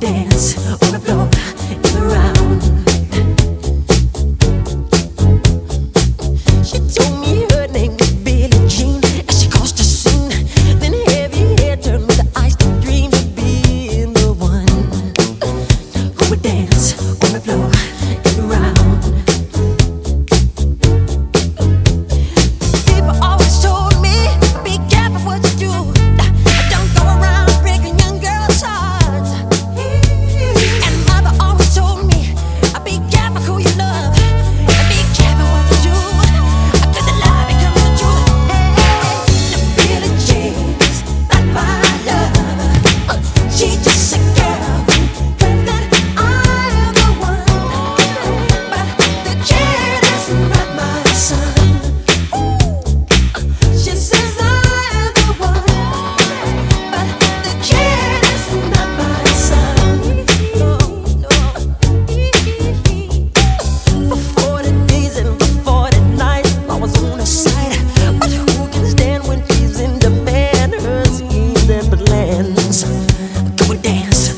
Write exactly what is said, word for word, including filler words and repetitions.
dance on the floor in the round. She told me her name was Billie Jean as she crossed the scene. Then heavy hair turned with the eyes to dream of being the one who would dance on the floor in the round. People always told me, be careful what you do. Don't go around breaking young girls' hearts. And mother always told me, be careful who you love. And be careful what you do. Cause the lie becomes the truth. Hey, Billie Jean's not my love. She's just a girl who claims that I am the one. But the kid is not my son. She says I am the one, but the kid is not my son. No, no. For forty days and for forty nights, I was on her side. But who can stand when she's in demand? Her schemes and plans. Go and dance